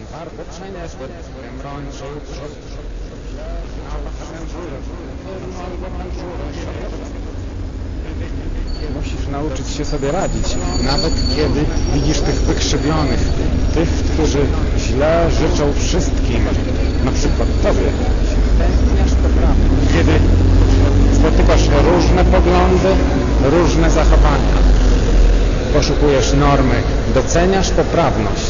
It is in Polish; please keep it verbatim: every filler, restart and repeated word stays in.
warto przenieść tym rączą przed musisz nauczyć się sobie radzić, nawet kiedy widzisz tych wykrzywionych, tych, którzy źle życzą wszystkim, na przykład tobie. Tęskniesz po prawdzie. Kiedy spotykasz różne poglądy, różne zachowania, poszukujesz normy, doceniasz poprawność.